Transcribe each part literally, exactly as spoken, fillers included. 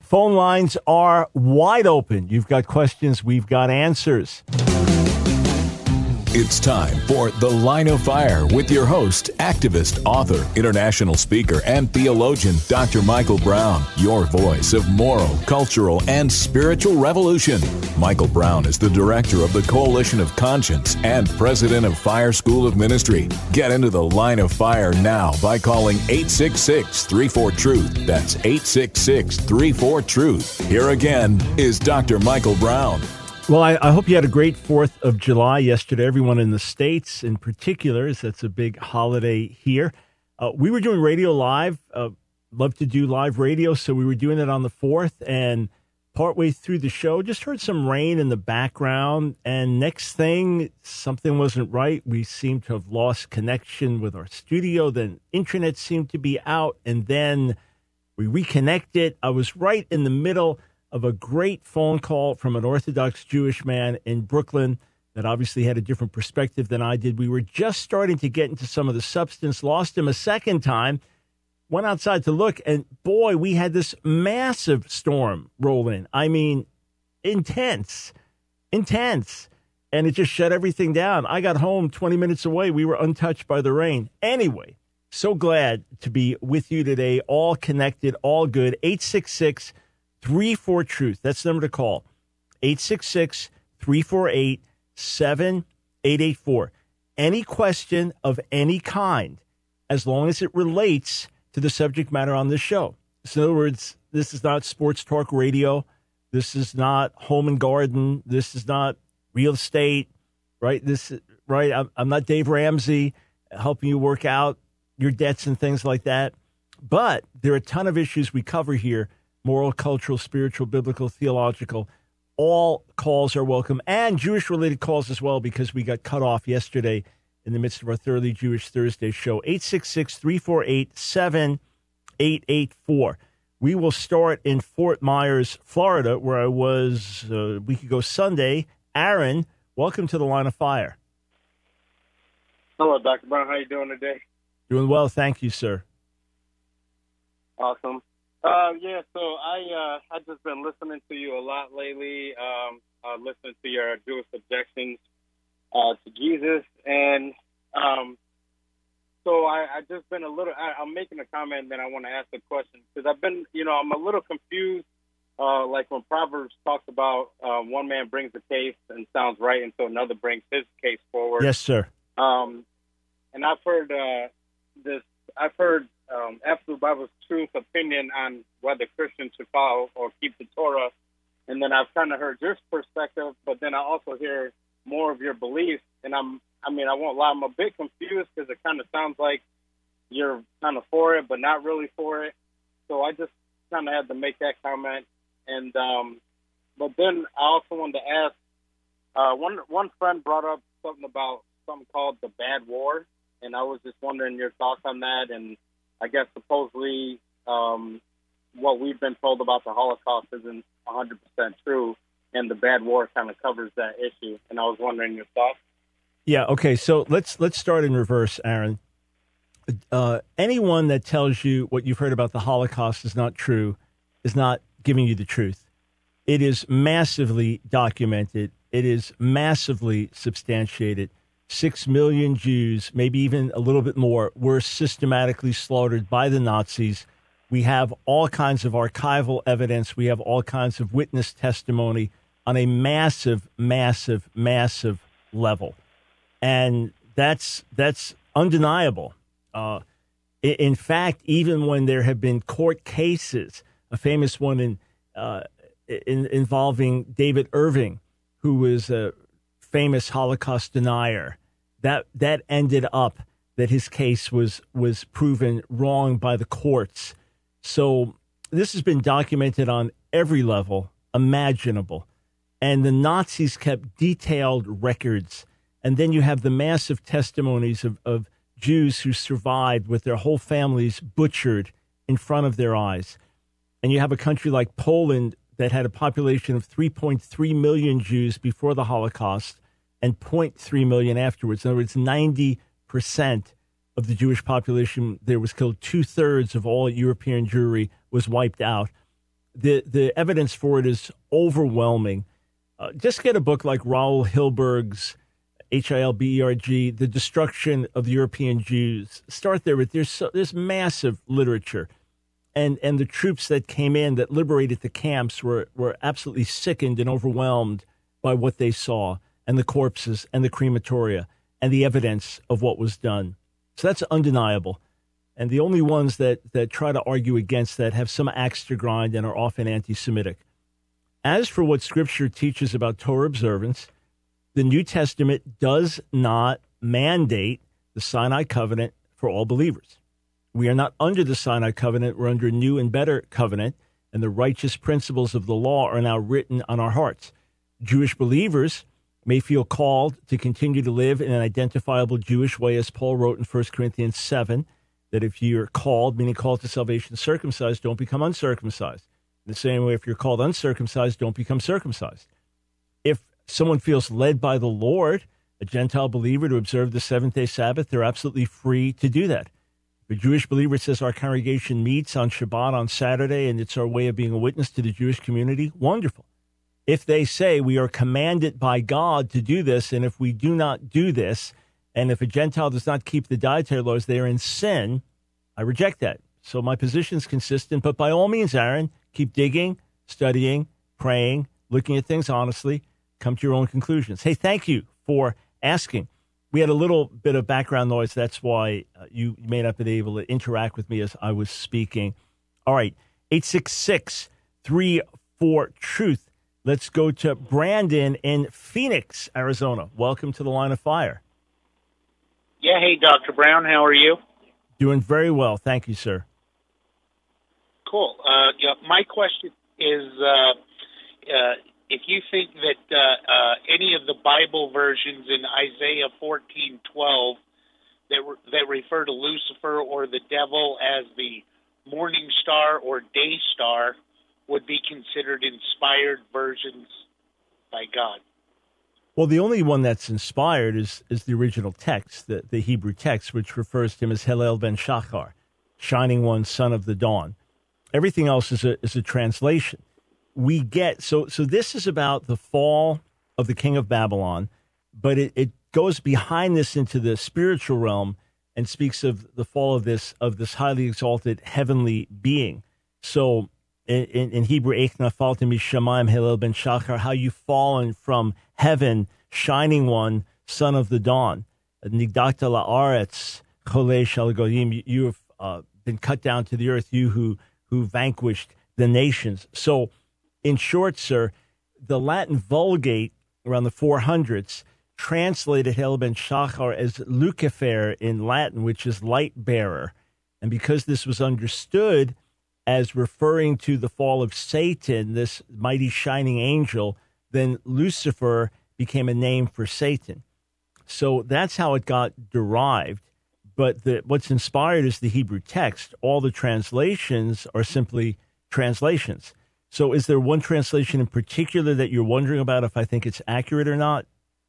Phone lines are wide open. You've got questions, we've got answers. It's time for The Line of Fire with your host, activist, author, international speaker, and theologian, Doctor Michael Brown, your voice of moral, cultural, and spiritual revolution. Michael Brown is the director of the Coalition of Conscience and president of Fire School of Ministry. Get into The Line of Fire now by calling eight six six, three four, truth. That's eight six six, three four, truth. Here again is Doctor Michael Brown. Well, I, I hope you had a great fourth of July yesterday. Everyone in the States in particular, as that's a big holiday here. Uh, we were doing radio live. Uh, love to do live radio, so we were doing it on the fourth. And partway through the show, just heard some rain in the background. And next thing, something wasn't right. We seemed to have lost connection with our studio. Then internet seemed to be out. And then we reconnected. I was right in the middle of a great phone call from an Orthodox Jewish man in Brooklyn that obviously had a different perspective than I did. We were just starting to get into some of the substance, lost him a second time, went outside to look, and boy, we had this massive storm roll in. I mean, intense, intense. And it just shut everything down. I got home twenty minutes away. We were untouched by the rain. Anyway, so glad to be with you today, all connected, all good. eight six six, three four, truth. That's the number to call. eight six six, three four eight, seven eight eight four. Any question of any kind, as long as it relates to the subject matter on this show. So in other words, this is not sports talk radio. This is not home and garden. This is not real estate, right? This right. I'm, I'm not Dave Ramsey helping you work out your debts and things like that. But there are a ton of issues we cover here. Moral, cultural, spiritual, biblical, theological. All calls are welcome, and Jewish-related calls as well, because we got cut off yesterday in the midst of our Thoroughly Jewish Thursday show. eight six six, three four eight, seven eight eight four. We will start in Fort Myers, Florida, where I was a week ago Sunday. Aaron, welcome to the Line of Fire. Hello, Doctor Brown. How you doing today? Doing well, thank you, sir. Awesome. Uh, yeah, so I uh, I just been listening to you a lot lately. Um, uh, listening to your Jewish objections uh, to Jesus, and um, so I, I just been a little. I, I'm making a comment, and then I want to ask a question, because I've been, you know, I'm a little confused. Uh, like when Proverbs talks about uh, one man brings a case and sounds right, and so another brings his case forward. Yes, sir. Um, and I've heard uh, this. I've heard. Um, absolute Bible truth opinion on whether Christians should follow or keep the Torah, and then I've kind of heard your perspective, but then I also hear more of your beliefs, and I'm, I mean, I won't lie, I'm a bit confused, because it kind of sounds like you're kind of for it, but not really for it, so I just kind of had to make that comment, and um, but then I also wanted to ask, uh, one one friend brought up something about something called the bad war, and I was just wondering your thoughts on that, and I guess supposedly um, what we've been told about the Holocaust isn't one hundred percent true, and the bad war kind of covers that issue. And I was wondering your thoughts. Yeah, okay, so let's let's start in reverse, Aaron. Uh, anyone that tells you what you've heard about the Holocaust is not true is not giving you the truth. It is massively documented. It is massively substantiated. Six million Jews, maybe even a little bit more, were systematically slaughtered by the Nazis. We have all kinds of archival evidence. We have all kinds of witness testimony on a massive, massive, massive level. And that's that's undeniable. Uh, in fact, even when there have been court cases, a famous one in, uh, in involving David Irving, who was a famous Holocaust denier, that that ended up that his case was was proven wrong by the courts. So this has been documented on every level imaginable. And the Nazis kept detailed records. And then you have the massive testimonies of, of Jews who survived with their whole families butchered in front of their eyes. And you have a country like Poland that had a population of three point three million Jews before the Holocaust and zero point three million afterwards. In other words, ninety percent of the Jewish population there was killed. Two-thirds of all European Jewry was wiped out. the, the evidence for it is overwhelming. Uh, just get a book like Raoul Hilberg's H I L B E R G, The Destruction of the European Jews. Start there with there's so, there's massive literature. And and the troops that came in that liberated the camps were, were absolutely sickened and overwhelmed by what they saw, and the corpses and the crematoria and the evidence of what was done. So that's undeniable. And the only ones that, that try to argue against that have some axe to grind and are often anti-Semitic. As for what Scripture teaches about Torah observance, the New Testament does not mandate the Sinai covenant for all believers. We are not under the Sinai covenant. We're under a new and better covenant, and the righteous principles of the law are now written on our hearts. Jewish believers may feel called to continue to live in an identifiable Jewish way, as Paul wrote in First Corinthians seven, that if you're called, meaning called to salvation, circumcised, don't become uncircumcised. In the same way, if you're called uncircumcised, don't become circumcised. If someone feels led by the Lord, a Gentile believer, to observe the seventh-day Sabbath, they're absolutely free to do that. If a Jewish believer says our congregation meets on Shabbat on Saturday and it's our way of being a witness to the Jewish community, wonderful. If they say we are commanded by God to do this, and if we do not do this, and if a Gentile does not keep the dietary laws, they are in sin, I reject that. So my position is consistent, but by all means, Aaron, keep digging, studying, praying, looking at things honestly, come to your own conclusions. Hey, thank you for asking. We had a little bit of background noise. That's why uh, you may not have been able to interact with me as I was speaking. All right, eight six six, three four, truth. Let's go to Brandon in Phoenix, Arizona. Welcome to the Line of Fire. Yeah, hey, Doctor Brown, how are you? Doing very well. Thank you, sir. Cool. Uh, yeah, my question is, uh, uh, if you think that uh, uh, any of the Bible versions in Isaiah fourteen twelve that re- that refer to Lucifer or the devil as the morning star or day star would be considered inspired versions by God. Well, the only one that's inspired is is the original text, the, the Hebrew text, which refers to him as Hillel ben Shachar, shining one, son of the dawn. Everything else is a is a translation. We get so so this is about the fall of the king of Babylon, but it, it goes behind this into the spiritual realm and speaks of the fall of this of this highly exalted heavenly being. So in, in, in Hebrew, Eich nafalta mishamayim Hillel ben Shachar, how you've fallen from heaven, shining one, son of the dawn. Nigdakta la'aretz cholei shel goyim, you have uh, been cut down to the earth, you who who vanquished the nations. So, in short, sir, the Latin Vulgate around the four hundreds translated Hillel ben Shachar as Lucifer in Latin, which is light bearer. And because this was understood as referring to the fall of Satan, this mighty shining angel, then Lucifer became a name for Satan. So that's how it got derived. But the, what's inspired is the Hebrew text. All the translations are simply translations. So is there one translation in particular that you're wondering about if I think it's accurate or not?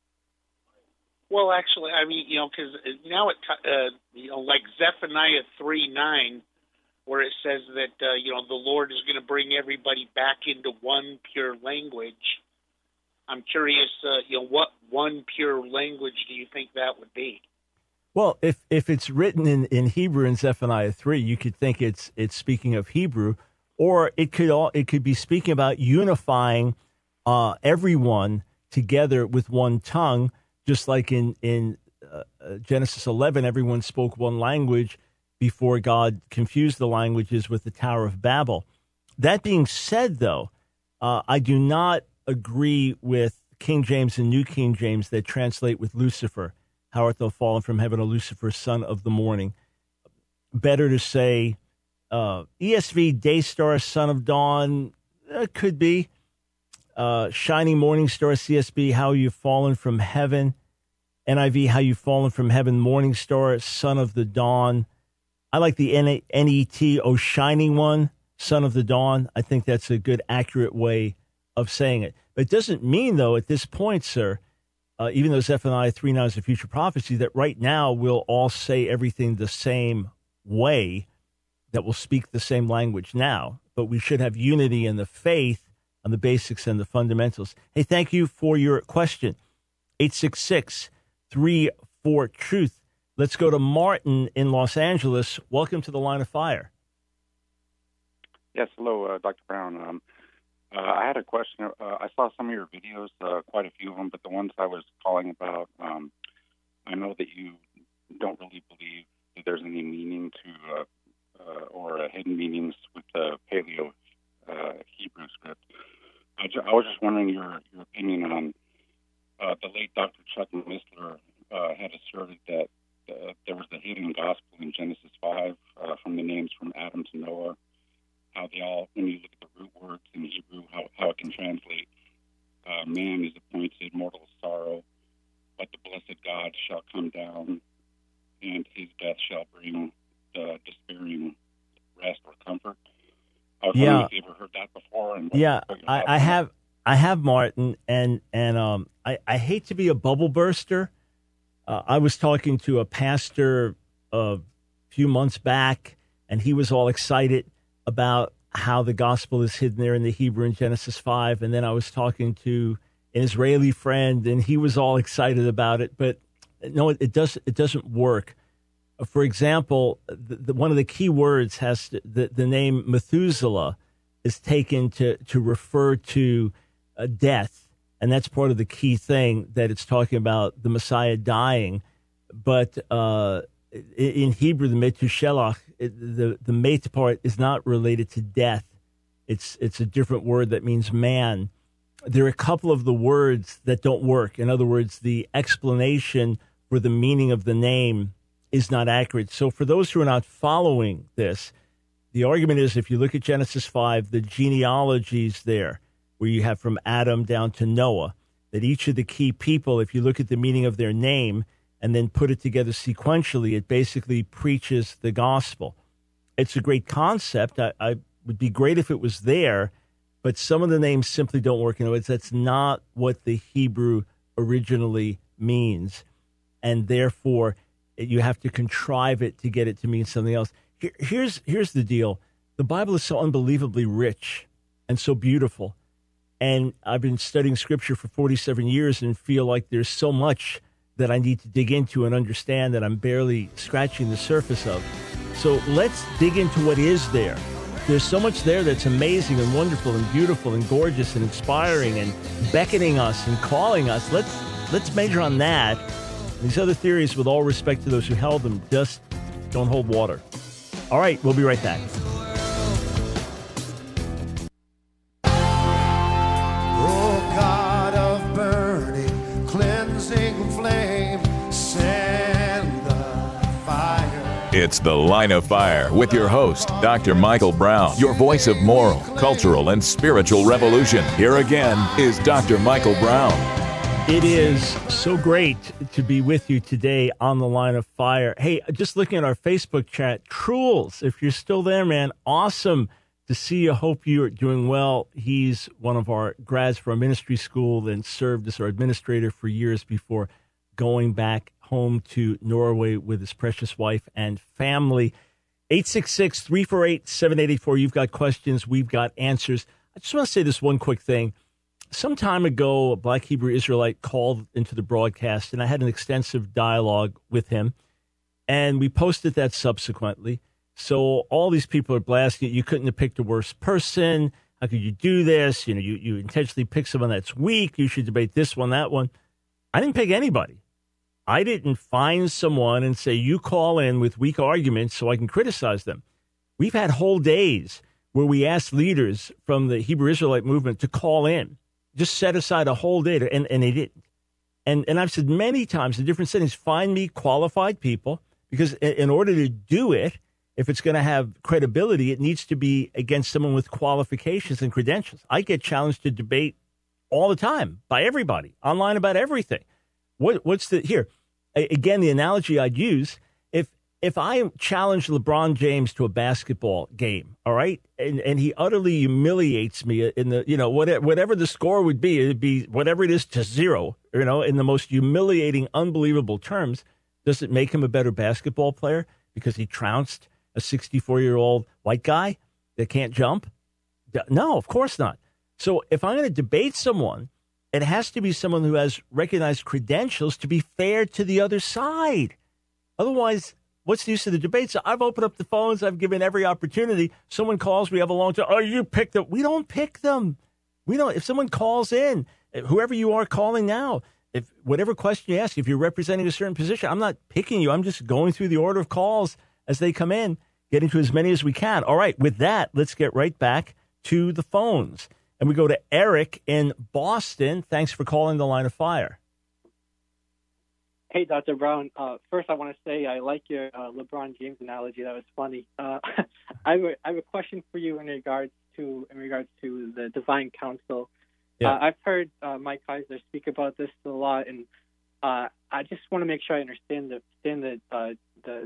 Well, actually, I mean, you know, because now it, uh, you know, like Zephaniah three nine, where it says that, uh, you know, the Lord is going to bring everybody back into one pure language. I'm curious, uh, you know, what one pure language do you think that would be? Well, if if it's written in, in Hebrew in Zephaniah three, you could think it's it's speaking of Hebrew, or it could all it could be speaking about unifying uh, everyone together with one tongue, just like in in uh, Genesis eleven, everyone spoke one language before God confused the languages with the Tower of Babel. That being said, though, uh, I do not agree with King James and New King James that translate with Lucifer. How art thou fallen from heaven, O Lucifer, son of the morning? Better to say uh, E S V, day star, son of dawn, uh, could be. Uh, shining morning star, C S B, how you've fallen from heaven. N I V, how you've fallen from heaven, morning star, son of the dawn. I like the N E T, O shining one, son of the dawn. I think that's a good, accurate way of saying it. But it doesn't mean, though, at this point, sir, uh, even though Zephaniah three nine is a future prophecy, that right now we'll all say everything the same way. that will speak the same language now, but we should have unity in the faith on the basics and the fundamentals. Hey, thank you for your question. eight six six, three four, truth. Let's go to Martin in Los Angeles. Welcome to the Line of Fire. Yes, hello, uh, Doctor Brown. Um, uh, I had a question. Uh, I saw some of your videos, uh, quite a few of them, but the ones I was calling about, um, I know that you don't really believe that there's any meaning to uh, uh, or uh, hidden meanings with the Paleo uh, Hebrew script. I, ju- I was just wondering your, your opinion on uh, the late Doctor Chuck Missler uh, had asserted that uh, there was a hidden gospel in Genesis five uh, from the names from Adam to Noah. How they all, when you look at the root words in Hebrew, how, how it can translate, uh, man is appointed mortal sorrow, but the blessed God shall come down, and his death shall bring uh, despairing rest or comfort. I was yeah. wondering if you ever heard that before. And yeah, I, I have, I have, Martin, and and um, I, I hate to be a bubble burster. Uh, I was talking to a pastor a few months back, and he was all excited about how the gospel is hidden there in the Hebrew in Genesis five. And then I was talking to an Israeli friend, and he was all excited about it. But no, it, it, does, it doesn't work. For example, the, the, one of the key words has to, the, the name Methuselah is taken to, to refer to uh, death. And that's part of the key thing, that it's talking about the Messiah dying. But uh, in Hebrew, the Metushelach, the the mate part is not related to death. It's it's a different word that means man. There are a couple of the words that don't work. In other words, the explanation for the meaning of the name is not accurate. So for those who are not following this, the argument is, if you look at Genesis five, the genealogies there, where you have from Adam down to Noah, that each of the key people, if you look at the meaning of their name and then put it together sequentially, it basically preaches the gospel. It's a great concept. I, I would be great if it was there, but some of the names simply don't work. In other words, that's not what the Hebrew originally means, and therefore you have to contrive it to get it to mean something else. Here, here's here's the deal. The Bible is so unbelievably rich and so beautiful, and I've been studying Scripture for forty-seven years and feel like there's so much that I need to dig into and understand that I'm barely scratching the surface of. So let's dig into what is there. There's so much there that's amazing and wonderful and beautiful and gorgeous and inspiring and beckoning us and calling us. Let's let's major on that. These other theories, with all respect to those who held them, just don't hold water. All right, we'll be right back. It's The Line of Fire with your host, Doctor Michael Brown, your voice of moral, cultural, and spiritual revolution. Here again is Doctor Michael Brown. It is so great to be with you today on The Line of Fire. Hey, just looking at our Facebook chat, Trules, if you're still there, man, awesome to see you. Hope you're doing well. He's one of our grads from our ministry school and served as our administrator for years before going back home to Norway with his precious wife and family. eight six six, three four eight, seven eight eight four. You've got questions. We've got answers. I just want to say this one quick thing. Some time ago, a Black Hebrew Israelite called into the broadcast, and I had an extensive dialogue with him, and we posted that subsequently. So all these people are blasting it. You couldn't have picked a worse person. How could you do this? You know, you, you intentionally pick someone that's weak. You should debate this one, that one. I didn't pick anybody. I didn't find someone and say, you call in with weak arguments so I can criticize them. We've had whole days where we asked leaders from the Hebrew Israelite movement to call in, just set aside a whole day, to, and, and they didn't. And, and I've said many times in different settings, find me qualified people, because in, in order to do it, if it's going to have credibility, it needs to be against someone with qualifications and credentials. I get challenged to debate all the time by everybody, online about everything. What, what's the, here, again, the analogy I'd use, if if I challenge LeBron James to a basketball game, all right, and, and he utterly humiliates me in the, you know, whatever, whatever the score would be, it'd be whatever it is to zero, you know, in the most humiliating, unbelievable terms, does it make him a better basketball player because he trounced a sixty-four-year-old white guy that can't jump? No, of course not. So if I'm going to debate someone, it has to be someone who has recognized credentials to be fair to the other side. Otherwise, what's the use of the debate? So I've opened up the phones. I've given every opportunity. Someone calls. We have a long time. Oh, you picked them. We don't pick them. We don't. If someone calls in, whoever you are calling now, if whatever question you ask, if you're representing a certain position, I'm not picking you. I'm just going through the order of calls as they come in, getting to as many as we can. All right. With that, let's get right back to the phones. And we go to Eric in Boston. Thanks for calling the Line of Fire. Hey, Doctor Brown. Uh, first, I want to say I like your uh, LeBron James analogy. That was funny. Uh, I, have a, I have a question for you in regards to in regards to the divine council. Yeah. Uh, I've heard uh, Mike Heiser speak about this a lot, and uh, I just want to make sure I understand the understand the uh, the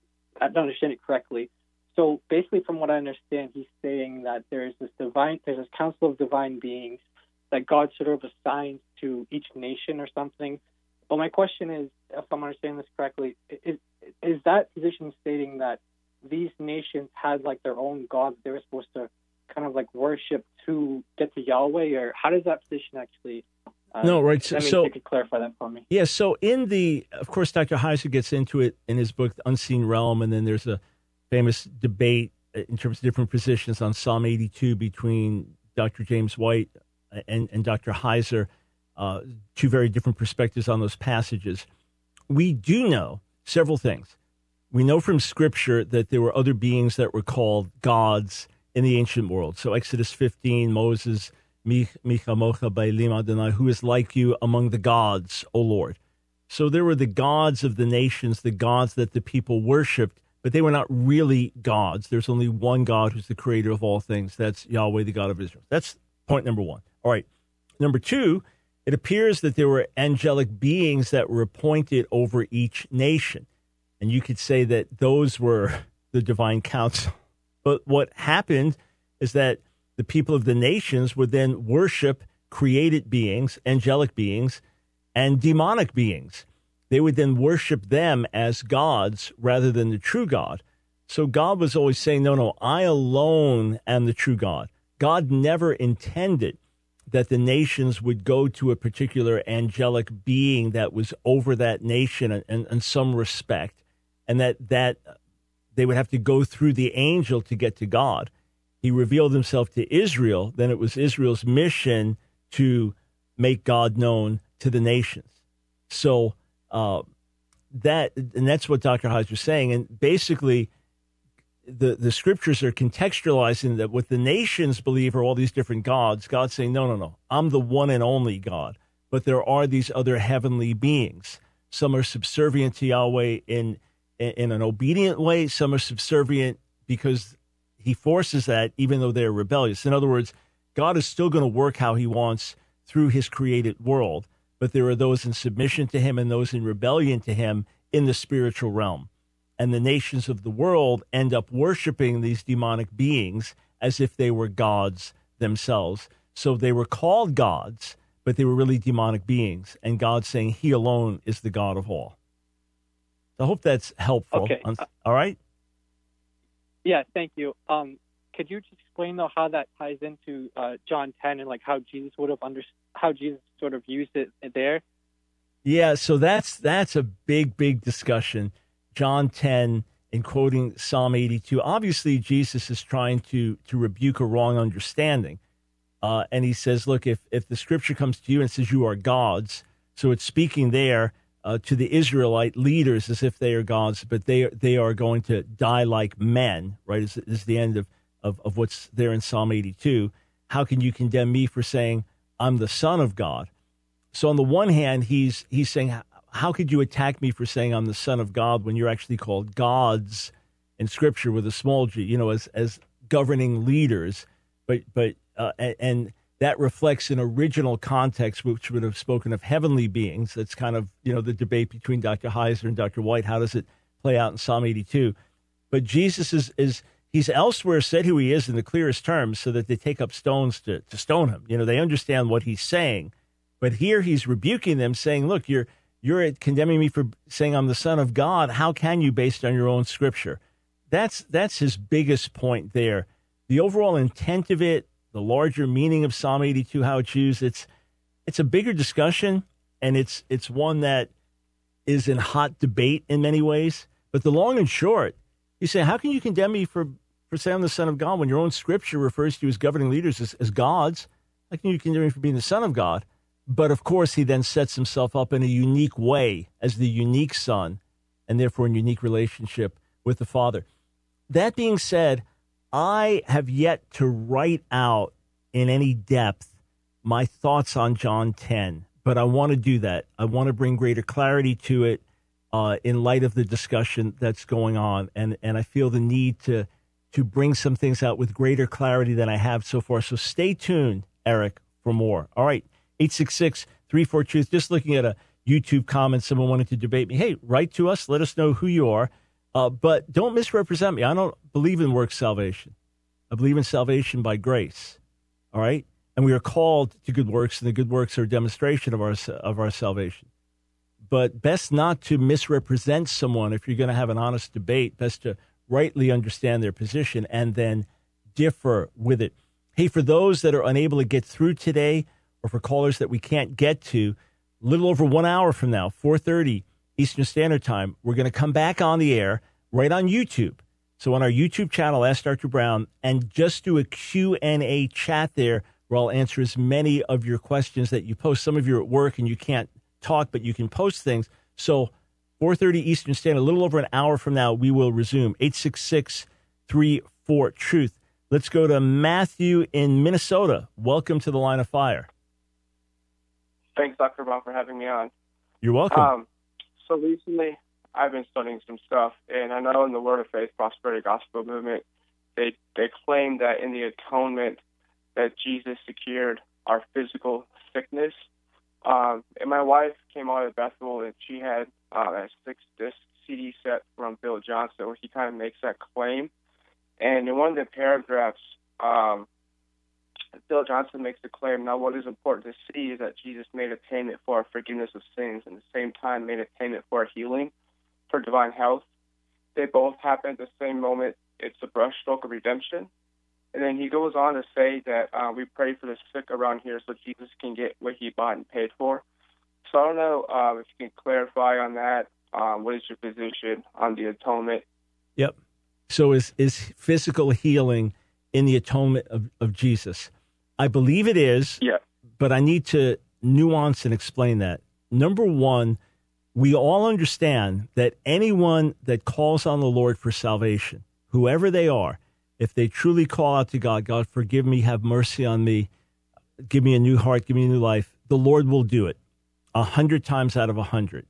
I understand it correctly. So basically, from what I understand, he's saying that there is this divine, there's this council of divine beings that God sort of assigns to each nation or something. But my question is, if I'm understanding this correctly, is is that position stating that these nations had like their own gods they were supposed to kind of like worship to get to Yahweh, or how does that position actually? Uh, no, right. So, so you could clarify that for me. Yeah. So in the, of course, Doctor Heiser gets into it in his book, The Unseen Realm, and then there's a famous debate in terms of different positions on Psalm eighty-two between Doctor James White and, and Doctor Heiser, uh, two very different perspectives on those passages. We do know several things. We know from Scripture that there were other beings that were called gods in the ancient world. So Exodus fifteen, Moses, Micha mocha ba'elim Adonai, who is like you among the gods, O Lord. So there were the gods of the nations, the gods that the people worshipped, but they were not really gods. There's only one God who's the creator of all things. That's Yahweh, the God of Israel. That's point number one. All right. Number two, it appears that there were angelic beings that were appointed over each nation. And you could say that those were the divine council. But what happened is that the people of the nations would then worship created beings, angelic beings, and demonic beings. They would then worship them as gods rather than the true God. So God was always saying, no, no, I alone am the true God. God never intended that the nations would go to a particular angelic being that was over that nation in, in, in some respect, and that, that they would have to go through the angel to get to God. He revealed himself to Israel. Then it was Israel's mission to make God known to the nations. So uh, that, and that's what Doctor Heiser is saying. And basically, the, the scriptures are contextualizing that what the nations believe are all these different gods. God's saying, no, no, no, I'm the one and only God. But there are these other heavenly beings. Some are subservient to Yahweh in, in, in an obedient way. Some are subservient because he forces that, even though they're rebellious. In other words, God is still going to work how he wants through his created world, but there are those in submission to him and those in rebellion to him in the spiritual realm. And the nations of the world end up worshiping these demonic beings as if they were gods themselves. So they were called gods, but they were really demonic beings. And God's saying he alone is the God of all. I hope that's helpful. Okay. All right? Yeah, thank you. Um, could you just explain though how that ties into uh, John ten and like how Jesus would have under how Jesus sort of used it there? Yeah, so that's that's a big, big discussion. John ten in quoting Psalm eighty-two. Obviously, Jesus is trying to to rebuke a wrong understanding, uh, and he says, "Look, if if the Scripture comes to you and says you are gods, so it's speaking there." Uh, to the Israelite leaders as if they are gods, but they they are going to die like men, right? Is is the end of, of, of what's there in Psalm eighty-two. How can you condemn me for saying I'm the Son of God? So on the one hand, he's he's saying, how could you attack me for saying I'm the Son of God when you're actually called gods in Scripture with a small g, you know, as as governing leaders, but but uh, and, and that reflects an original context, which would have spoken of heavenly beings. That's kind of, you know, the debate between Doctor Heiser and Doctor White. How does it play out in Psalm eighty-two? But Jesus is, is he's elsewhere said who he is in the clearest terms so that they take up stones to, to stone him. You know, they understand what he's saying. But here he's rebuking them, saying, look, you're you're condemning me for saying I'm the Son of God. How can you based on your own Scripture? That's that's his biggest point there. The overall intent of it, the larger meaning of Psalm eighty-two, how it's used, it's it's a bigger discussion, and it's it's one that is in hot debate in many ways. But the long and short, you say, how can you condemn me for, for saying I'm the Son of God when your own scripture refers to you as governing leaders as, as gods? How can you condemn me for being the Son of God? But of course, he then sets himself up in a unique way as the unique Son, and therefore in unique relationship with the Father. That being said, I have yet to write out in any depth my thoughts on John ten, but I want to do that. I want to bring greater clarity to it uh, in light of the discussion that's going on, and, and I feel the need to to bring some things out with greater clarity than I have so far. So stay tuned, Eric, for more. All right, eight six six, three four truth. Just looking at a YouTube comment, someone wanted to debate me. Hey, write to us. Let us know who you are, uh, but don't misrepresent me. I don't believe in works salvation. I believe in salvation by grace. All right. And we are called to good works, and the good works are a demonstration of our of our salvation. But best not to misrepresent someone if you're going to have an honest debate. Best to rightly understand their position and then differ with it. Hey, for those that are unable to get through today, or for callers that we can't get to, a little over one hour from now, four thirty Eastern Standard Time, we're going to come back on the air right on YouTube. So on our YouTube channel, Ask Doctor Brown, and just do a Q and A chat there, where I'll answer as many of your questions that you post. Some of you are at work and you can't talk, but you can post things. So four thirty Eastern Standard, a little over an hour from now, we will resume. eight six six, three four, truth. Let's go to Matthew in Minnesota. Welcome to the Line of Fire. Thanks, Doctor Brown, for having me on. You're welcome. Um, so recently, I've been studying some stuff, and I know in the Word of Faith Prosperity Gospel Movement, they they claim that in the atonement that Jesus secured our physical sickness. Um, and my wife came out of Bethel, and she had uh, a six-disc C D set from Bill Johnson, where he kind of makes that claim. And in one of the paragraphs, um, Bill Johnson makes the claim, now what is important to see is that Jesus made atonement for our forgiveness of sins, and at the same time made atonement for our healing, for divine health. They both happen at the same moment. It's a brushstroke of redemption. And then he goes on to say that uh, we pray for the sick around here so Jesus can get what he bought and paid for. So I don't know uh, if you can clarify on that. Um, what is your position on the atonement? Yep. So is is physical healing in the atonement of, of Jesus? I believe it is, yeah. But I need to nuance and explain that. Number one, we all understand that anyone that calls on the Lord for salvation, whoever they are, if they truly call out to God, God, forgive me, have mercy on me, give me a new heart, give me a new life, the Lord will do it a hundred times out of a hundred.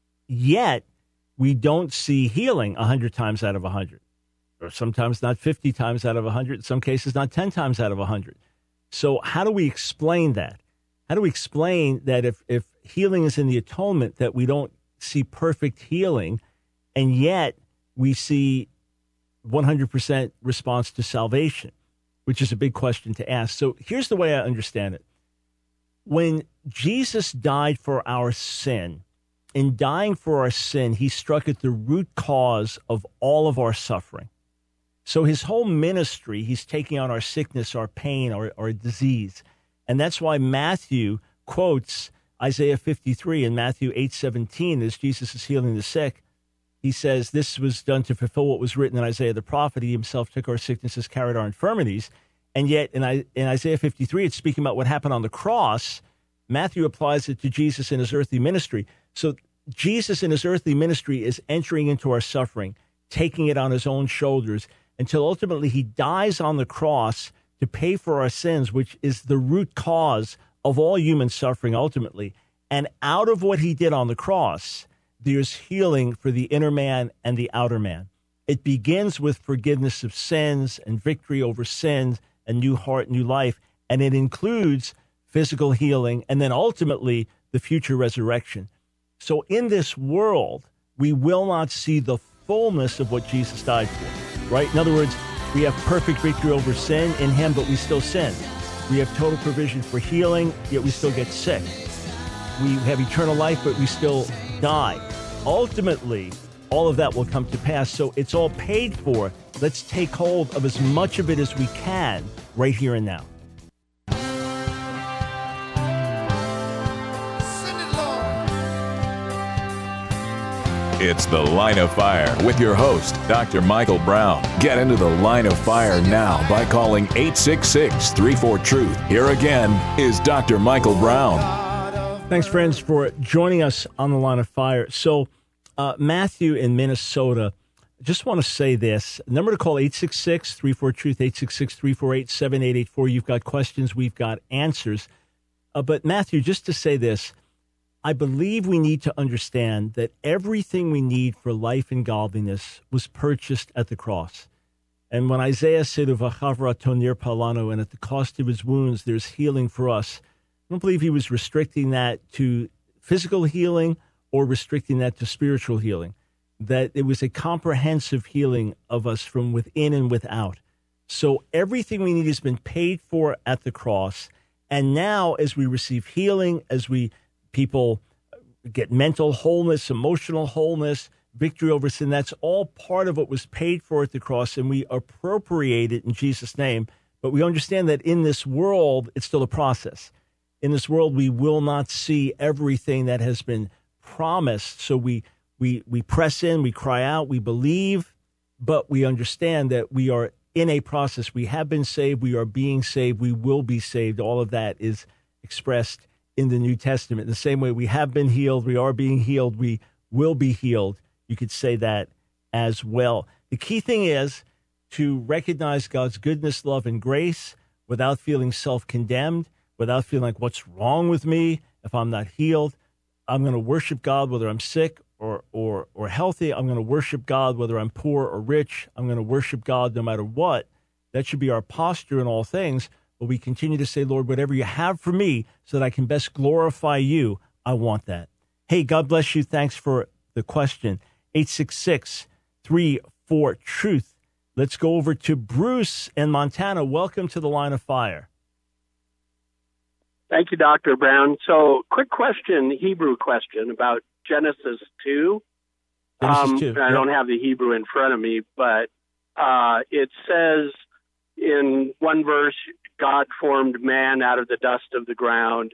Yet, we don't see healing a hundred times out of a hundred, or sometimes not fifty times out of a hundred, in some cases not ten times out of a hundred. So how do we explain that? How do we explain that if, if healing is in the atonement, that we don't see perfect healing, and yet we see one hundred percent response to salvation, which is a big question to ask. So here's the way I understand it. When Jesus died for our sin, in dying for our sin, he struck at the root cause of all of our suffering. So his whole ministry, he's taking on our sickness, our pain, our, our disease. And that's why Matthew quotes Isaiah fifty-three in Matthew eight seventeen as Jesus is healing the sick. He says, this was done to fulfill what was written in Isaiah the prophet. He himself took our sicknesses, carried our infirmities. And yet in, in Isaiah fifty-three, it's speaking about what happened on the cross. Matthew applies it to Jesus in his earthly ministry. So Jesus in his earthly ministry is entering into our suffering, taking it on his own shoulders, until ultimately he dies on the cross to pay for our sins, which is the root cause of all human suffering ultimately. And out of what he did on the cross, there's healing for the inner man and the outer man. It begins with forgiveness of sins and victory over sins, a new heart, new life, and it includes physical healing and then ultimately the future resurrection. So in this world, we will not see the fullness of what Jesus died for, right? In other words, we have perfect victory over sin in him, but we still sin. We have total provision for healing, yet we still get sick. We have eternal life, but we still die. Ultimately, all of that will come to pass. So it's all paid for. Let's take hold of as much of it as we can right here and now. It's The Line of Fire with your host, Doctor Michael Brown. Get into the Line of Fire now by calling eight six six, three four, truth. Here again is Doctor Michael Brown. Thanks, friends, for joining us on The Line of Fire. So, uh, Matthew in Minnesota, just want to say this. Number to call, eight six six, three four, truth, eight six six, three four eight, seven eight eight four. You've got questions, we've got answers. Uh, but, Matthew, just to say this, I believe we need to understand that everything we need for life and godliness was purchased at the cross. And when Isaiah said, "Uvachavra tonir palano," and at the cost of his wounds, there's healing for us, I don't believe he was restricting that to physical healing or restricting that to spiritual healing, that it was a comprehensive healing of us from within and without. So everything we need has been paid for at the cross. And now as we receive healing, as we people get mental wholeness, emotional wholeness, victory over sin, that's all part of what was paid for at the cross, and we appropriate it in Jesus' name. But we understand that in this world, it's still a process. In this world, we will not see everything that has been promised. So we we we press in, we cry out, we believe, but we understand that we are in a process. We have been saved, we are being saved, we will be saved. All of that is expressed in the New Testament. In the same way we have been healed, we are being healed, we will be healed. You could say that as well. The key thing is to recognize God's goodness, love, and grace without feeling self-condemned, without feeling like, what's wrong with me if I'm not healed? I'm going to worship God whether I'm sick or or or healthy. I'm going to worship God whether I'm poor or rich. I'm going to worship God no matter what. That should be our posture in all things. But we continue to say, Lord, whatever you have for me so that I can best glorify you, I want that. Hey, God bless you. Thanks for the question. eight six six, three four, truth. Let's go over to Bruce in Montana. Welcome to the Line of Fire. Thank you, Doctor Brown. So, quick question, Hebrew question about Genesis two. Genesis um, two. I Yep. don't have the Hebrew in front of me, but uh, it says in one verse, God formed man out of the dust of the ground.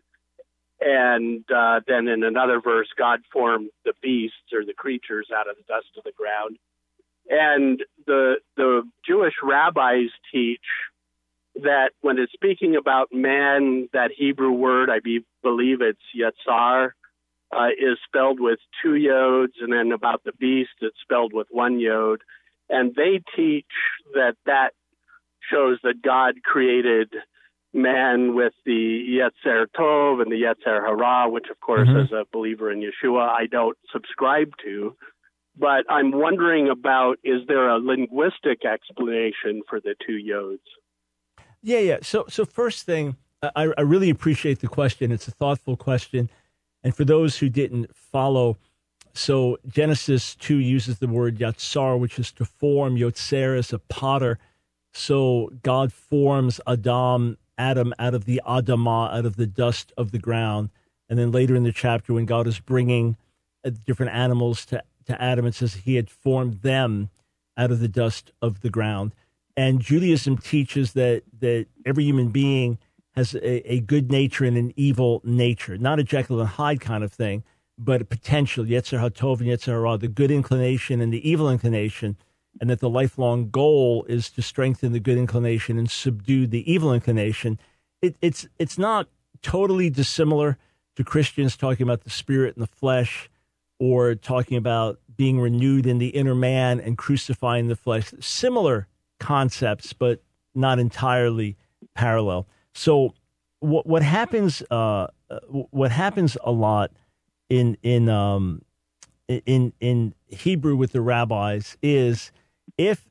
And uh, then in another verse, God formed the beasts or the creatures out of the dust of the ground. And the the Jewish rabbis teach that when it's speaking about man, that Hebrew word, I be, believe it's Yetzar, uh, is spelled with two yods, and then about the beast, it's spelled with one yod. And they teach that that shows that God created man with the Yetzer Tov and the Yetzer Hara, which, of course, Mm-hmm. as a believer in Yeshua, I don't subscribe to. But I'm wondering about, is there a linguistic explanation for the two yods? Yeah, yeah. So, so first thing, I, I really appreciate the question. It's a thoughtful question. And for those who didn't follow, so Genesis two uses the word yatsar, which is to form. Yotzer is a potter. So God forms Adam, Adam out of the Adamah, out of the dust of the ground. And then later in the chapter, when God is bringing uh, different animals to, to Adam, it says he had formed them out of the dust of the ground. And Judaism teaches that that every human being has a, a good nature and an evil nature, not a Jekyll and Hyde kind of thing, but a potential, Yetzer HaTov and Yetzer Hara, the good inclination and the evil inclination, and that the lifelong goal is to strengthen the good inclination and subdue the evil inclination. It, it's it's not totally dissimilar to Christians talking about the spirit and the flesh, or talking about being renewed in the inner man and crucifying the flesh. Similar concepts, but not entirely parallel. So what what happens uh, what happens a lot in in um, in in Hebrew with the rabbis is if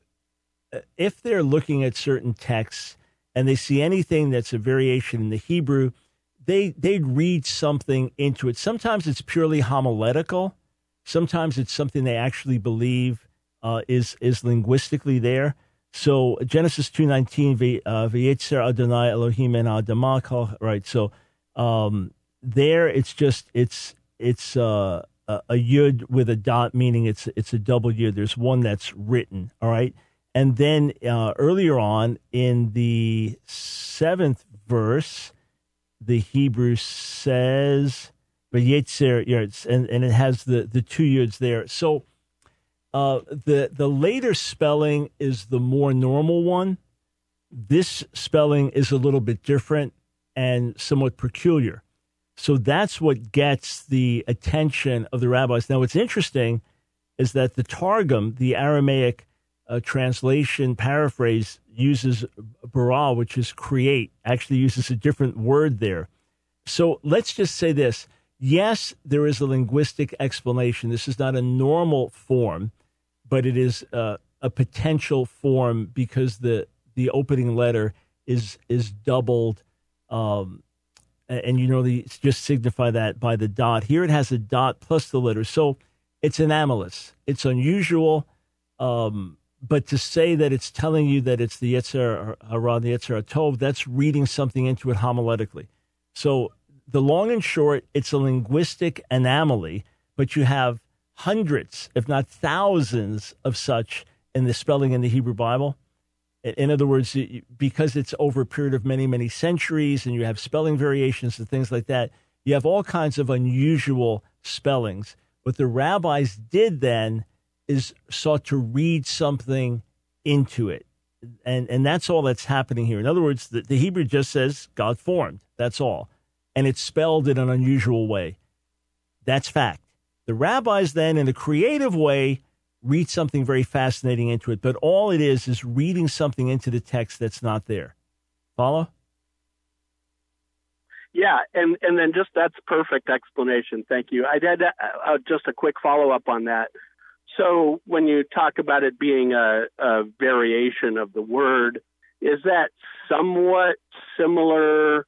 if they're looking at certain texts and they see anything that's a variation in the Hebrew, they they'd read something into it. Sometimes it's purely homiletical. Sometimes it's something they actually believe uh, is is linguistically there. So Genesis two nineteen, V'yetzer Adonai Elohim en Adamah, right? So um, there, it's just it's it's uh, a, a yud with a dot, meaning it's it's a double yud. There's one that's written, all right? And then uh, earlier on in the seventh verse, the Hebrew says, "Vayetzer," and, and it has the, the two yuds there. So uh, the the later spelling is the more normal one. This spelling is a little bit different and somewhat peculiar. So that's what gets the attention of the rabbis. Now, what's interesting is that the Targum, the Aramaic uh, translation paraphrase, uses bara, which is create, actually uses a different word there. So let's just say this. Yes, there is a linguistic explanation. This is not a normal form, but it is uh, a potential form because the the opening letter is is doubled, um, and you know the just signify that by the dot. Here it has a dot plus the letter, so it's anomalous. It's unusual, um, but to say that it's telling you that it's the Yetzer Hara, the Yetzer HaTov, that's reading something into it homiletically. So the long and short, it's a linguistic anomaly, but you have hundreds, if not thousands, of such in the spelling in the Hebrew Bible. In other words, because it's over a period of many, many centuries and you have spelling variations and things like that, you have all kinds of unusual spellings. What the rabbis did then is sought to read something into it. And and that's all that's happening here. In other words, the, the Hebrew just says God formed. That's all. And it's spelled in an unusual way. That's fact. The rabbis then, in a creative way, read something very fascinating into it, but all it is is reading something into the text that's not there. Follow? Yeah, and, and then just that's perfect explanation. Thank you. I had uh, just a quick follow-up on that. So when you talk about it being a, a variation of the word, is that somewhat similar?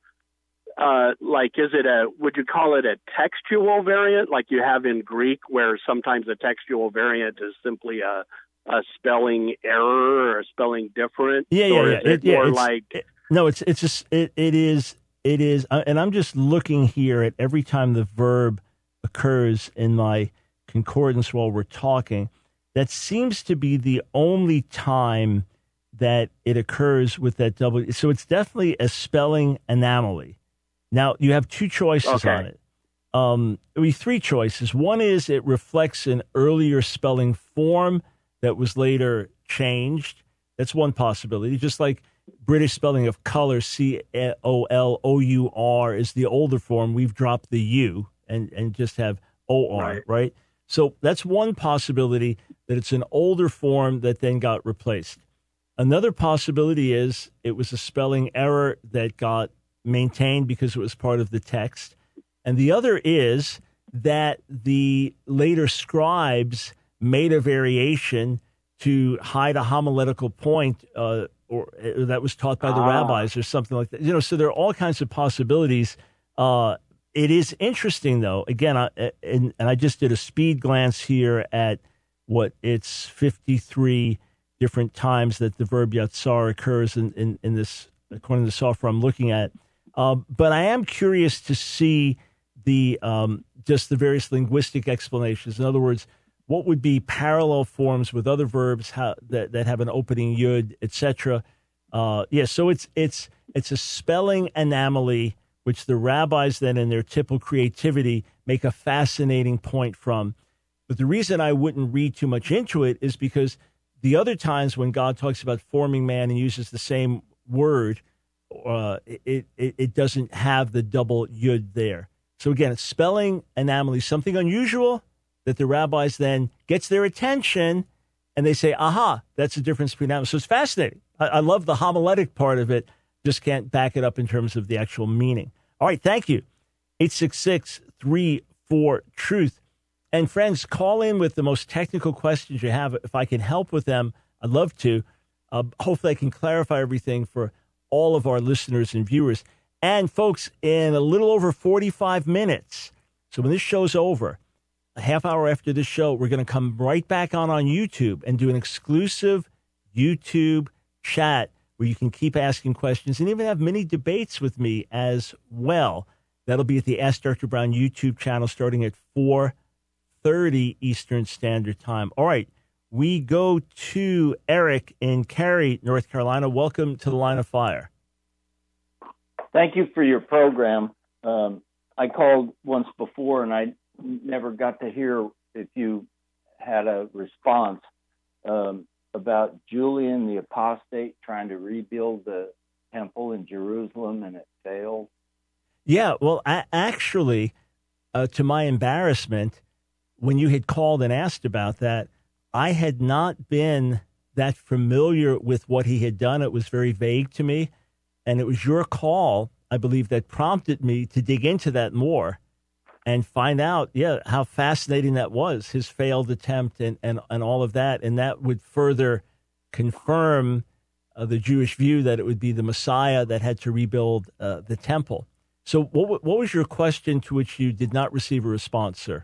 Uh, like, is it a, would you call it a textual variant like you have in Greek, where sometimes a textual variant is simply a, a spelling error or a spelling difference? Yeah, yeah, or yeah. Is it, it, yeah more it's, like it, no, it's it's just it, it is it is, uh, and I'm just looking here at every time the verb occurs in my concordance while we're talking. That seems to be the only time that it occurs with that double. So it's definitely a spelling anomaly. Now, you have two choices okay. on it. Um, I mean, three choices. One is it reflects an earlier spelling form that was later changed. That's one possibility. Just like British spelling of color, C O L O U R, is the older form. We've dropped the U and, and just have O R, right. right? So that's one possibility, that it's an older form that then got replaced. Another possibility is it was a spelling error that got maintained because it was part of the text. And the other is that the later scribes made a variation to hide a homiletical point uh, or uh, that was taught by the ah. rabbis or something like that. You know, so there are all kinds of possibilities. Uh, it is interesting, though. Again, I, and, and I just did a speed glance here at what it's fifty-three different times that the verb yatzar occurs in, in, in this, according to the software I'm looking at. Uh, but I am curious to see the um, just the various linguistic explanations. In other words, what would be parallel forms with other verbs how, that that have an opening yud, et cetera. Uh, yeah, so it's it's it's a spelling anomaly, which the rabbis then, in their typical creativity, make a fascinating point from. But the reason I wouldn't read too much into it is because the other times when God talks about forming man and uses the same word, Uh, it, it it doesn't have the double yud there. So again, it's spelling anomaly, something unusual that the rabbis then gets their attention, and they say, aha, that's the difference between them. So it's fascinating. I, I love the homiletic part of it, just can't back it up in terms of the actual meaning. All right, thank you. eight six six, three four, truth. And friends, call in with the most technical questions you have. If I can help with them, I'd love to. Uh, hopefully I can clarify everything for all of our listeners and viewers. And folks, in a little over forty-five minutes, so when this show's over, a half hour after this show, we're going to come right back on on YouTube and do an exclusive YouTube chat where you can keep asking questions and even have mini debates with me as well. That'll be at the Ask Doctor Brown YouTube channel starting at four thirty Eastern Standard Time. All right, we go to Eric in Cary, North Carolina. Welcome to the Line of Fire. Thank you for your program. Um, I called once before, and I never got to hear if you had a response um, about Julian the Apostate trying to rebuild the temple in Jerusalem, and it failed. Yeah, well, I, actually, uh, to my embarrassment, when you had called and asked about that, I had not been that familiar with what he had done. It was very vague to me. And it was your call, I believe, that prompted me to dig into that more and find out, yeah, how fascinating that was, his failed attempt and, and, and all of that. And that would further confirm uh, the Jewish view that it would be the Messiah that had to rebuild uh, the temple. So what what was your question to which you did not receive a response, sir?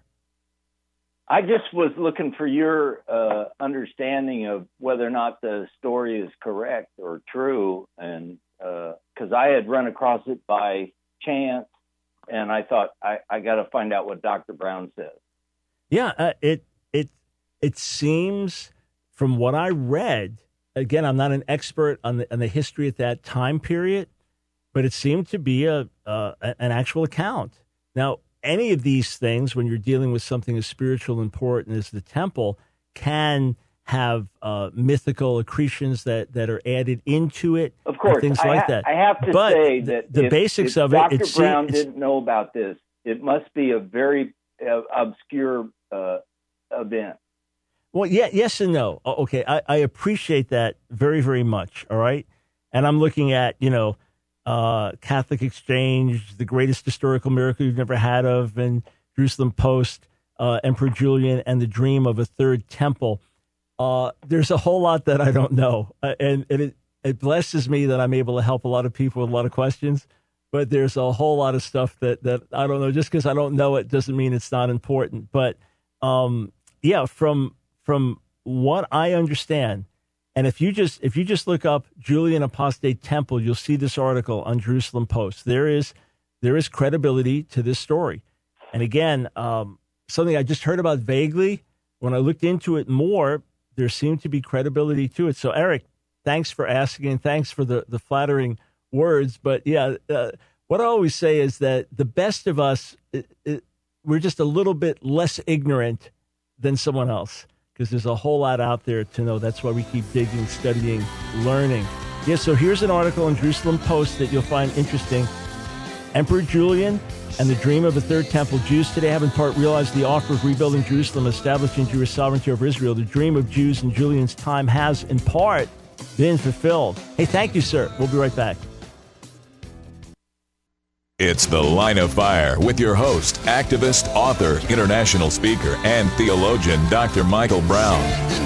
I just was looking for your uh, understanding of whether or not the story is correct or true, and because uh, I had run across it by chance, and I thought I, I got to find out what Doctor Brown says. Yeah, uh, it it it seems from what I read. Again, I'm not an expert on the on the history at that time period, but it seemed to be a uh, an actual account. Now, any of these things, when you're dealing with something as spiritual and important as the temple, can have uh, mythical accretions that, that are added into it. Of course, things I like ha- that. I have to but say that the if, basics if of Doctor it. Doctor Brown it's, didn't know about this, it must be a very uh, obscure uh, event. Well, yeah, yes and no. Okay, I, I appreciate that very, very much. All right, and I'm looking at you know. Uh, Catholic Exchange, the greatest historical miracle you've never had of, and Jerusalem Post, uh, Emperor Julian, and the dream of a third temple. Uh, there's a whole lot that I don't know, uh, and, and it, it blesses me that I'm able to help a lot of people with a lot of questions, but there's a whole lot of stuff that, that I don't know. Just because I don't know it doesn't mean it's not important. But um, yeah, from from what I understand, and if you just if you just look up Julian Apostate Temple, you'll see this article on Jerusalem Post. There is there is credibility to this story. And again, um, something I just heard about vaguely. When I looked into it more, there seemed to be credibility to it. So, Eric, thanks for asking, and thanks for the, the flattering words. But yeah, uh, what I always say is that the best of us, it, it, we're just a little bit less ignorant than someone else, because there's a whole lot out there to know. That's why we keep digging, studying, learning. Yeah, so here's an article in Jerusalem Post that you'll find interesting. Emperor Julian and the dream of a third temple. Jews today have in part realized the offer of rebuilding Jerusalem, establishing Jewish sovereignty over Israel. The dream of Jews in Julian's time has in part been fulfilled. Hey, thank you, sir. We'll be right back. It's The Line of Fire with your host, activist, author, international speaker, and theologian, Doctor Michael Brown.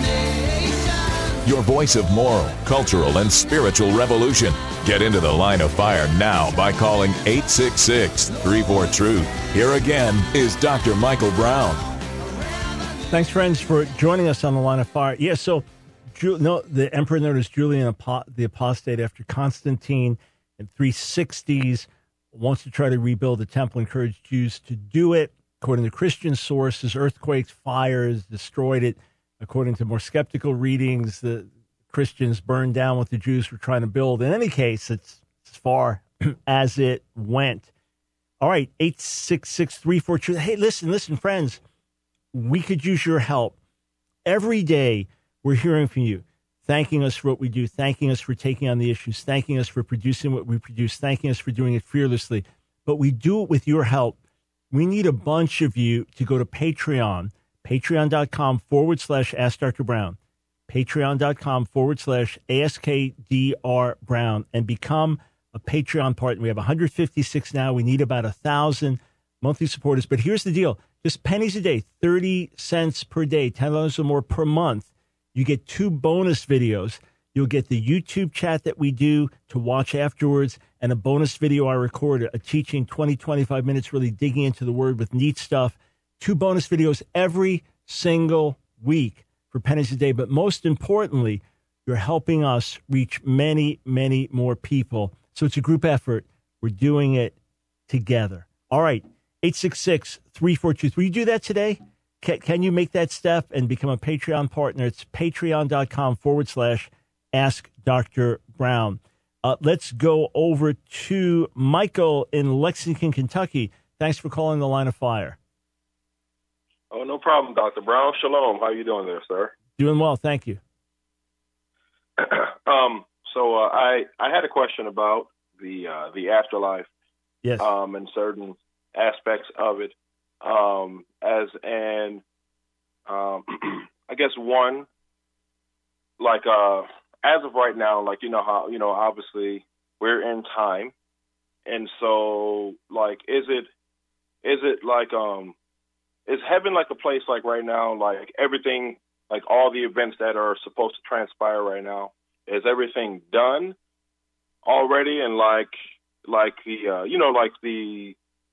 Your voice of moral, cultural, and spiritual revolution. Get into The Line of Fire now by calling eight six six, three four, truth. Here again is Doctor Michael Brown. Thanks, friends, for joining us on The Line of Fire. Yeah, so no, the emperor known as Julian the Apostate after Constantine in three sixties wants to try to rebuild the temple, encouraged Jews to do it. According to Christian sources, earthquakes, fires destroyed it. According to more skeptical readings, the Christians burned down what the Jews were trying to build. In any case, it's as far as it went. All right, eight six six, three four, truth. Hey, listen, listen, friends. We could use your help. Every day, we're hearing from you, thanking us for what we do, thanking us for taking on the issues, thanking us for producing what we produce, thanking us for doing it fearlessly. But we do it with your help. We need a bunch of you to go to Patreon, patreon.com forward slash Ask Doctor Brown, patreon.com forward slash ASKDR Brown, and become a Patreon partner. We have one hundred fifty-six now. We need about one thousand monthly supporters. But here's the deal. Just pennies a day, thirty cents per day, ten dollars or more per month. You get two bonus videos. You'll get the YouTube chat that we do to watch afterwards, and a bonus video I record, a teaching, twenty, twenty-five minutes, really digging into the word with neat stuff. Two bonus videos every single week for pennies a day. But most importantly, you're helping us reach many, many more people. So it's a group effort. We're doing it together. All right, eight six six, three four two. Will you do that today? can, can you make that step and become a Patreon partner? It's patreon.com forward slash ask Doctor Brown. Uh, let's go over to Michael in Lexington, Kentucky. Thanks for calling the Line of Fire. Oh, no problem, Doctor Brown. Shalom. How you doing there, sir? Doing well, thank you. um, so uh, I I had a question about the uh, the afterlife, yes, um, and certain aspects of it. Um, as and um, I guess one, like uh, as of right now, like you know how you know obviously we're in time, and so like is it is it like um is heaven like a place like right now, like everything, like all the events that are supposed to transpire right now, is everything done already? And like, like the, uh, you know, like the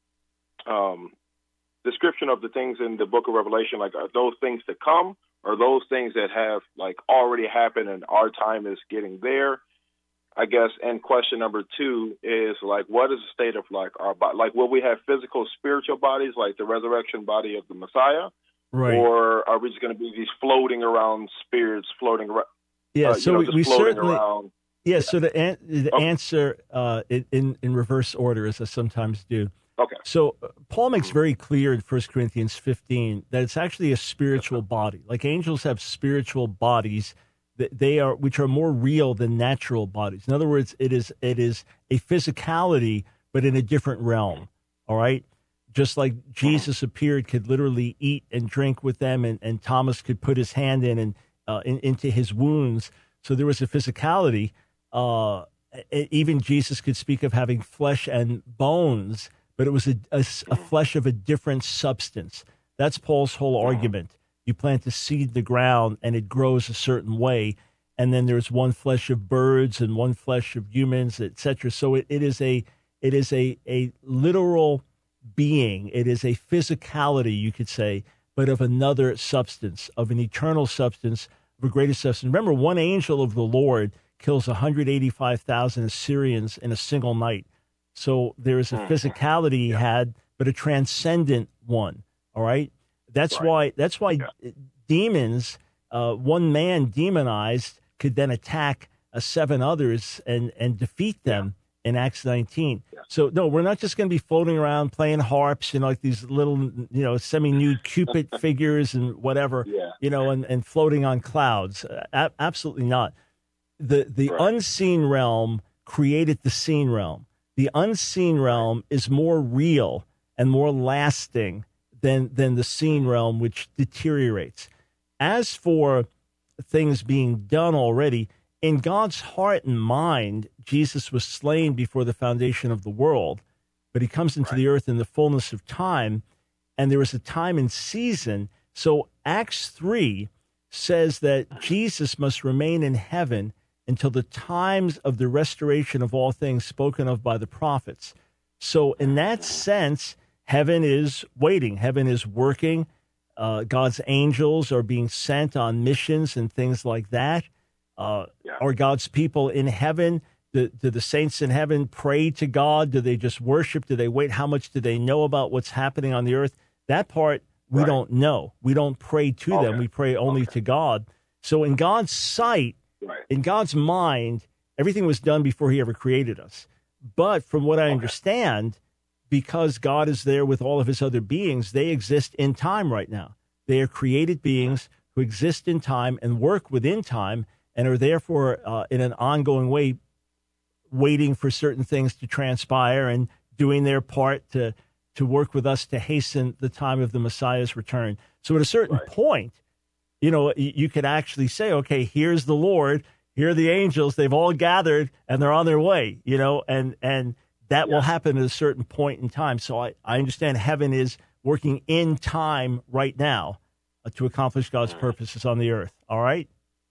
um, description of the things in the book of Revelation, like are those things to come, or those things that have like already happened and our time is getting there? I guess. And question number two is like, what is the state of like our body? Like, will we have physical, spiritual bodies, like the resurrection body of the Messiah? Right. Or are we just going to be these floating around spirits floating around? Yeah. Uh, so you know, we, just we floating certainly, around. yeah. So the, an, the okay. answer uh, in, in reverse order, as I sometimes do. Okay. So uh, Paul makes very clear in First Corinthians fifteen that it's actually a spiritual body. Like angels have spiritual bodies. They are, which are more real than natural bodies. In other words, it is it is a physicality, but in a different realm. All right, just like Jesus appeared, could literally eat and drink with them, and, and Thomas could put his hand in and uh, in, into his wounds. So there was a physicality. Uh, even Jesus could speak of having flesh and bones, but it was a, a, a flesh of a different substance. That's Paul's whole argument. You plant a seed in the ground and it grows a certain way. And then there's one flesh of birds and one flesh of humans, et cetera. So it, it is a it is a, a literal being. It is a physicality, you could say, but of another substance, of an eternal substance, of a greater substance. Remember, one angel of the Lord kills one hundred eighty-five thousand Assyrians in a single night. So there is a physicality he had, but a transcendent one, all right? That's right. why. That's why yeah. demons, uh, one man demonized, could then attack uh, seven others and and defeat them yeah. in Acts nineteen. Yeah. So no, we're not just going to be floating around playing harps, you know, like these little, you know, semi-nude Cupid figures and whatever, yeah. you know, and, and floating on clouds. Uh, absolutely not. The the right. unseen realm created the seen realm. The unseen realm is more real and more lasting than than the seen realm, which deteriorates. As for things being done already, in God's heart and mind, Jesus was slain before the foundation of the world, but he comes into right. the earth in the fullness of time, and there is a time and season. So Acts three says that Jesus must remain in heaven until the times of the restoration of all things spoken of by the prophets. So in that sense, heaven is waiting. Heaven is working. Uh, God's angels are being sent on missions and things like that. Uh, yeah. Are God's people in heaven? Do, do the saints in heaven pray to God? Do they just worship? Do they wait? How much do they know about what's happening on the earth? That part we right. don't know. We don't pray to okay. them. We pray only okay. to God. So in God's sight, right. in God's mind, everything was done before he ever created us. But from what I okay. understand, because God is there with all of his other beings, they exist in time right now. They are created beings who exist in time and work within time and are therefore uh, in an ongoing way waiting for certain things to transpire and doing their part to to work with us to hasten the time of the Messiah's return. So at a certain right. point, you know, you could actually say, okay, here's the Lord, here are the angels, they've all gathered and they're on their way, you know, and, and that yeah. will happen at a certain point in time. So I, I understand heaven is working in time right now uh, to accomplish God's mm-hmm. purposes on the earth. All right?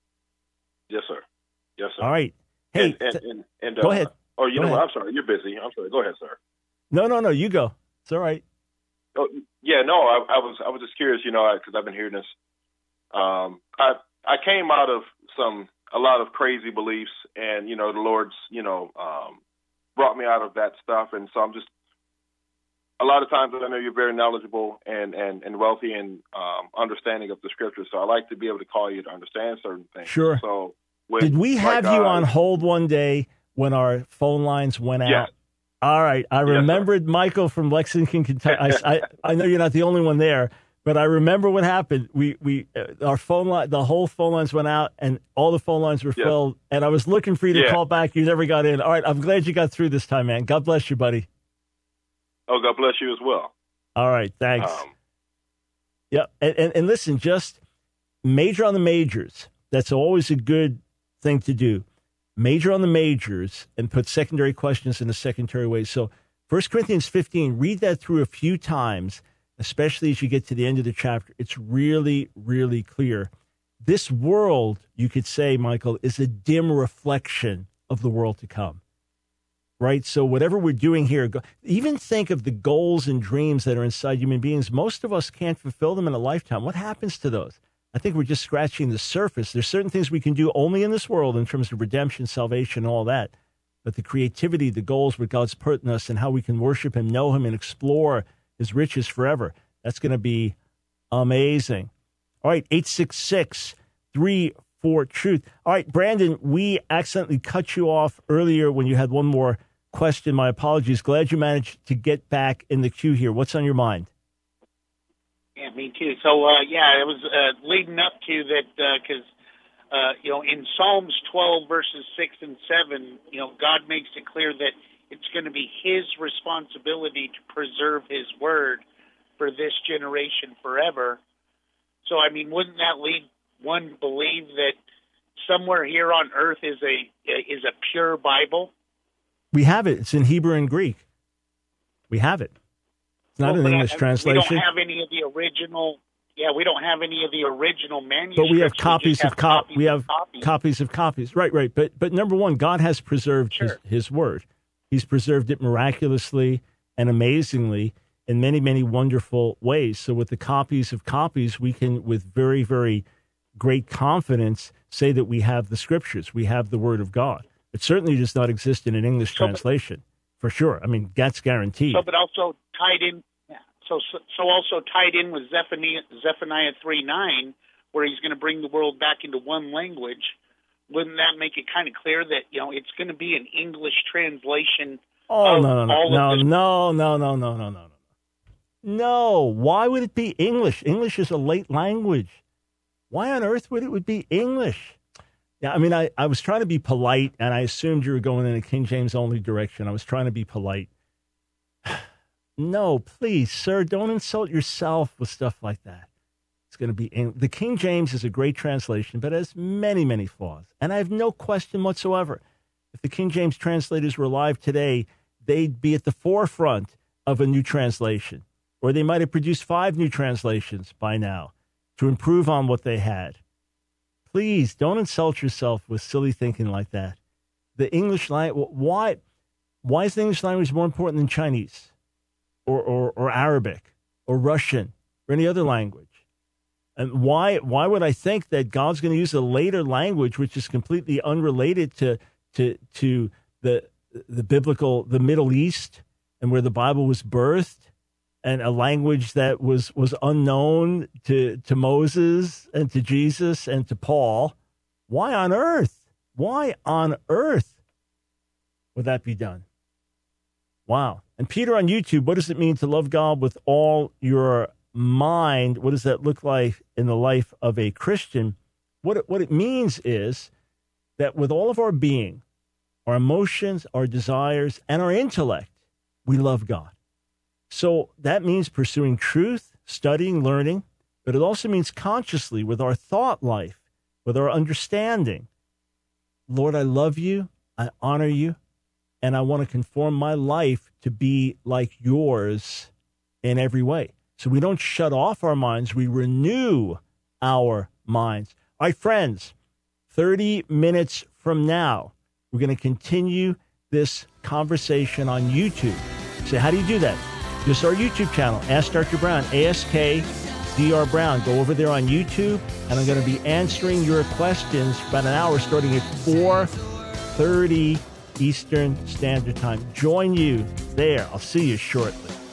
Yes, sir. Yes, sir. All right. Hey, and, and, and, and go uh, ahead. Oh, you go know ahead. what? I'm sorry. You're busy. I'm sorry. Go ahead, sir. No, no, no. You go. It's all right. Oh, yeah, no, I, I was I was just curious, you know, because I've been hearing this. Um, I I came out of some a lot of crazy beliefs, and you know, the Lord's you know um, brought me out of that stuff, and so I'm just a lot lot of times I know you're very knowledgeable and, and, and wealthy in um, understanding of the scriptures. So I like to be able to call you to understand certain things. Sure. So with, did we have like, you uh, on hold one day when our phone lines went out? Yes. All right. I Yes, remembered Michael from Lexington, Kentucky. I, I, I know you're not the only one there, but I remember what happened. We we uh, our phone line, the whole phone lines went out, and all the phone lines were Yes. filled. And I was looking for you to Yeah. call back. You never got in. All right. I'm glad you got through this time, man. God bless you, buddy. Oh, God bless you as well. All right. Thanks. Um, Yeah, and, and, and listen, just major on the majors. That's always a good thing to do. Major on the majors and put secondary questions in a secondary way. So First Corinthians fifteen, read that through a few times, especially as you get to the end of the chapter. It's really, really clear. This world, you could say, Michael, is a dim reflection of the world to come. Right? So whatever we're doing here, go, even think of the goals and dreams that are inside human beings. Most of us can't fulfill them in a lifetime. What happens to those? I think we're just scratching the surface. There's certain things we can do only in this world in terms of redemption, salvation, all that. But the creativity, the goals, what God's put in us and how we can worship him, know him, and explore his riches forever, that's going to be amazing. All right, eight six six, three four, truth. All right, Brandon, we accidentally cut you off earlier when you had one more question. My apologies. Glad you managed to get back in the queue here. What's on your mind? Yeah, me too. So, uh, yeah, it was uh, leading up to that because, uh, uh, you know, in Psalms twelve, verses six and seven, you know, God makes it clear that it's going to be his responsibility to preserve his word for this generation forever. So, I mean, wouldn't that lead one believe that somewhere here on earth is a is a pure Bible? We have it. It's in Hebrew and Greek. We have it. It's not well, an English I, translation. We don't have any of the original. Yeah, we don't have any of the original manuscripts. But we have copies we of cop. We have copies. copies of copies. Right, right. But but number one, God has preserved Sure. his, his word. He's preserved it miraculously and amazingly in many, many wonderful ways. So with the copies of copies, we can, with very, very great confidence, say that we have the scriptures. We have the word of God. It certainly does not exist in an English So, translation, for sure. I mean, that's guaranteed. So, but also tied in. Yeah, so, so, so also tied in with Zephaniah, Zephaniah three nine, where he's going to bring the world back into one language. Wouldn't that make it kind of clear that, you know, it's going to be an English translation? Oh, of no, no, all no, of this? no, no, no, no, no, no, no. No, why would it be English? English is a late language. Why on earth would it would be English? Yeah, I mean, I, I was trying to be polite, and I assumed you were going in a King James only direction. I was trying to be polite. No, please, sir, don't insult yourself with stuff like that. It's going to be in, the King James is a great translation, but it has many, many flaws. And I have no question whatsoever. If the King James translators were alive today, they'd be at the forefront of a new translation. Or they might have produced five new translations by now to improve on what they had. Please don't insult yourself with silly thinking like that. The English language, why, why is the English language more important than Chinese or, or, or Arabic or Russian or any other language? And why, why would I think that God's going to use a later language which is completely unrelated to, to, to the, the biblical, the Middle East and where the Bible was birthed? And a language that was, was unknown to, to Moses and to Jesus and to Paul. Why on earth? Why on earth would that be done? Wow. And Peter on YouTube, what does it mean to love God with all your mind? What does that look like in the life of a Christian? What it, what it means is that with all of our being, our emotions, our desires, and our intellect, we love God. So that means pursuing truth, studying, learning, but it also means consciously with our thought life, with our understanding. Lord, I love you, I honor you, and I want to conform my life to be like yours in every way. So we don't shut off our minds, we renew our minds. All right, friends, thirty minutes from now, we're going to continue this conversation on YouTube. So how do you do that? Just our YouTube channel, Ask Doctor Brown, A S K D R Brown. Go over there on YouTube, and I'm going to be answering your questions for about an hour starting at four thirty Eastern Standard Time. Join you there. I'll see you shortly.